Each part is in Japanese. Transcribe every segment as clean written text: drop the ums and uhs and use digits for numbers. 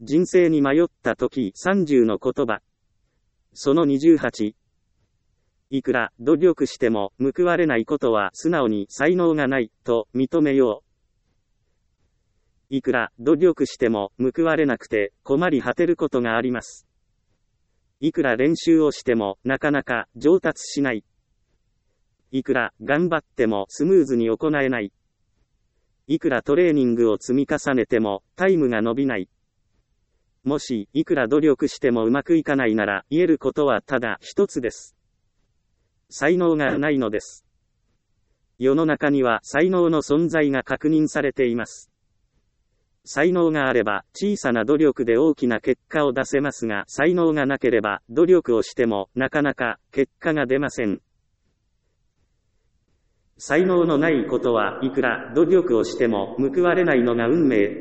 人生に迷った時30の言葉。その28。いくら努力しても報われないことは素直に才能がないと認めよう。いくら努力しても報われなくて困り果てることがあります。いくら練習をしてもなかなか上達しない。いくら頑張ってもスムーズに行えない。いくらトレーニングを積み重ねてもタイムが伸びない。もしいくら努力してもうまくいかないなら言えることはただ一つです。才能がないのです。世の中には才能の存在が確認されています。才能があれば小さな努力で大きな結果を出せますが、才能がなければ努力をしてもなかなか結果が出ません。才能のないことはいくら努力をしても報われないのが運命。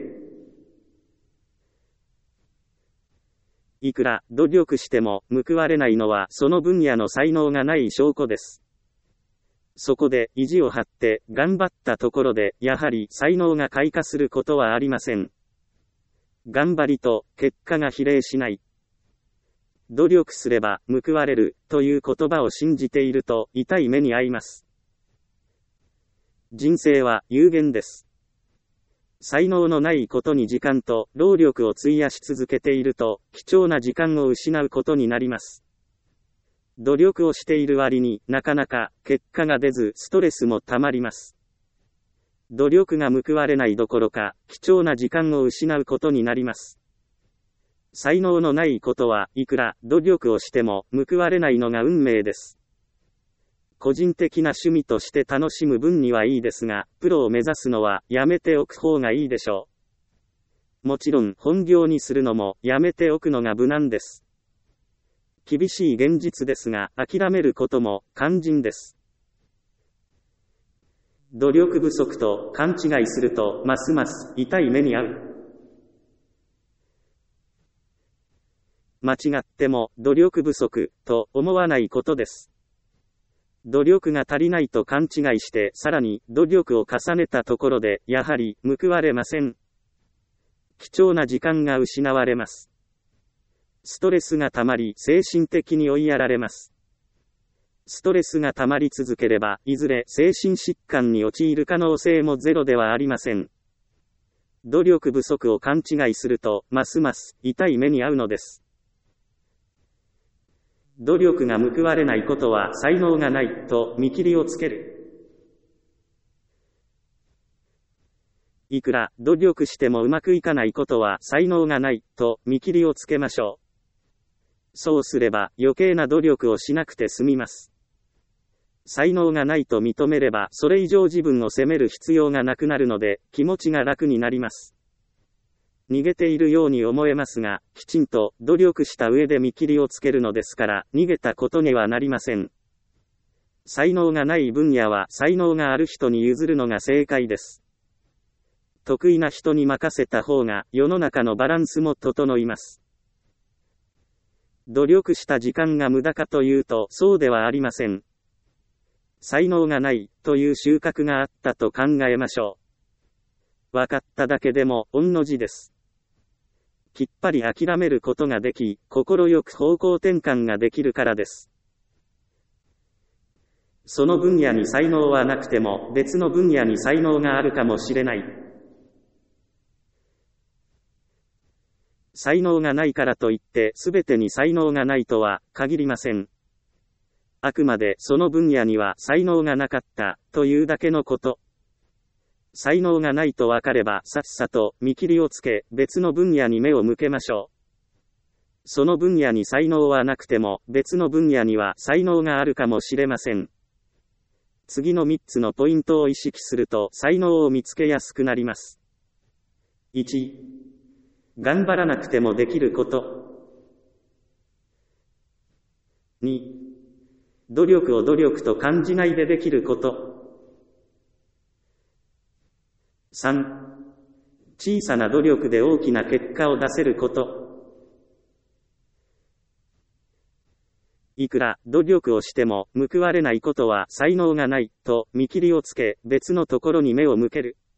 いくら努力しても報われないのはその分野の才能がない証拠です。そこで意地を張って頑張ったところでやはり才能が開花することはありません。頑張りと結果が比例しない。努力すれば報われるという言葉を信じていると痛い目に遭います。人生は有限です。才能のないことに時間と労力を費やし続けていると貴重な時間を失うことになります。努力をしている割になかなか結果が出ずストレスもたまります。努力が報われないどころか貴重な時間を失うことになります。才能のないことはいくら努力をしても報われないのが運命です。個人的な趣味として楽しむ分にはいいですが、プロを目指すのはやめておく方がいいでしょう。もちろん本業にするのもやめておくのが無難です。厳しい現実ですが、諦めることも肝心です。努力不足と勘違いすると、ますます痛い目に遭う。間違っても努力不足と思わないことです。努力が足りないと勘違いして、さらに努力を重ねたところで、やはり報われません。貴重な時間が失われます。ストレスがたまり、精神的に追いやられます。ストレスがたまり続ければ、いずれ精神疾患に陥る可能性もゼロではありません。努力不足を勘違いすると、ますます痛い目に遭うのです。努力が報われないことは才能がないと見切りをつける。いくら努力してもうまくいかないことは才能がないと見切りをつけましょう。そうすれば余計な努力をしなくて済みます。才能がないと認めればそれ以上自分を責める必要がなくなるので気持ちが楽になります。逃げているように思えますが、きちんと努力した上で見切りをつけるのですから逃げたことにはなりません。才能がない分野は才能がある人に譲るのが正解です。得意な人に任せた方が世の中のバランスも整います。努力した時間が無駄かというとそうではありません。才能がないという収穫があったと考えましょう。分かっただけでも御の字です。きっぱり諦めることができ、心よく方向転換ができるからです。その分野に才能はなくても別の分野に才能があるかもしれない。才能がないからといって全てに才能がないとは限りません。あくまでその分野には才能がなかったというだけのこと。才能がないと分かればさっさと見切りをつけ別の分野に目を向けましょう。その分野に才能はなくても別の分野には才能があるかもしれません。次の3つのポイントを意識すると才能を見つけやすくなります。1、頑張らなくてもできること。2、努力を努力と感じないでできること。3、小さな努力で大きな結果を出せること。いくら努力をしても報われないことは才能がないと見切りをつけ別のところに目を向ける。